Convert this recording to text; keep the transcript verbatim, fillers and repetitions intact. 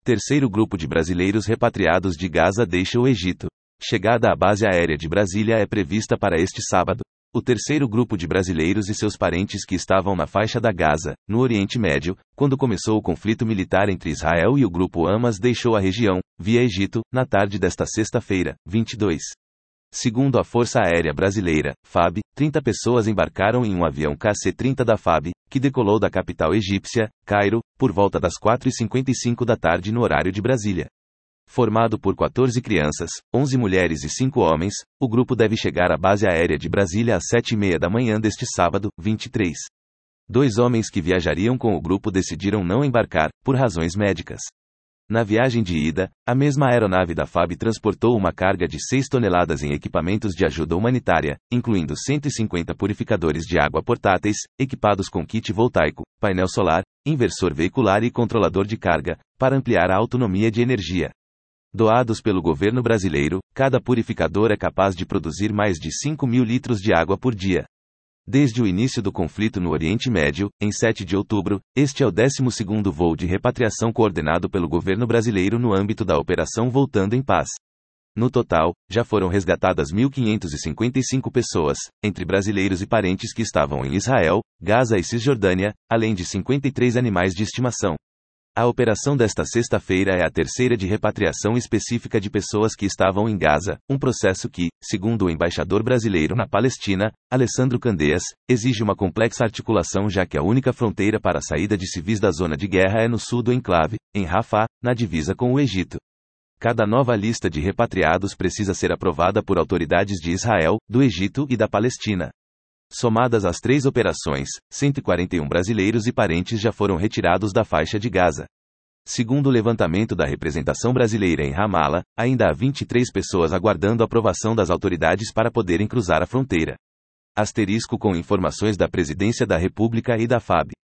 Terceiro grupo de brasileiros repatriados de Gaza deixa o Egito. Chegada à base aérea de Brasília é prevista para este sábado. O terceiro grupo de brasileiros e seus parentes que estavam na faixa da Gaza, no Oriente Médio, quando começou o conflito militar entre Israel e o grupo Hamas deixou a região, via Egito, na tarde desta sexta-feira, vinte e dois. Segundo a Força Aérea Brasileira, F A B, trinta pessoas embarcaram em um avião K C trinta da F A B, que decolou da capital egípcia, Cairo, por volta das quatro e cinquenta e cinco da tarde no horário de Brasília. Formado por quatorze crianças, onze mulheres e cinco homens, o grupo deve chegar à base aérea de Brasília às sete e meia da manhã deste sábado, vinte e três. Dois homens que viajariam com o grupo decidiram não embarcar, por razões médicas. Na viagem de ida, a mesma aeronave da F A B transportou uma carga de seis toneladas em equipamentos de ajuda humanitária, incluindo cento e cinquenta purificadores de água portáteis, equipados com kit voltaico, painel solar, inversor veicular e controlador de carga, para ampliar a autonomia de energia. Doados pelo governo brasileiro, cada purificador é capaz de produzir mais de cinco mil litros de água por dia. Desde o início do conflito no Oriente Médio, em sete de outubro, este é o décimo segundo voo de repatriação coordenado pelo governo brasileiro no âmbito da Operação Voltando em Paz. No total, já foram resgatadas mil quinhentas e cinquenta e cinco pessoas, entre brasileiros e parentes que estavam em Israel, Gaza e Cisjordânia, além de cinquenta e três animais de estimação. A operação desta sexta-feira é a terceira de repatriação específica de pessoas que estavam em Gaza, um processo que, segundo o embaixador brasileiro na Palestina, Alessandro Candeias, exige uma complexa articulação já que a única fronteira para a saída de civis da zona de guerra é no sul do enclave, em Rafah, na divisa com o Egito. Cada nova lista de repatriados precisa ser aprovada por autoridades de Israel, do Egito e da Palestina. Somadas as três operações, cento e quarenta e um brasileiros e parentes já foram retirados da faixa de Gaza. Segundo o levantamento da representação brasileira em Ramala, ainda há vinte e três pessoas aguardando aprovação das autoridades para poderem cruzar a fronteira. Asterisco com informações da Presidência da República e da F A B.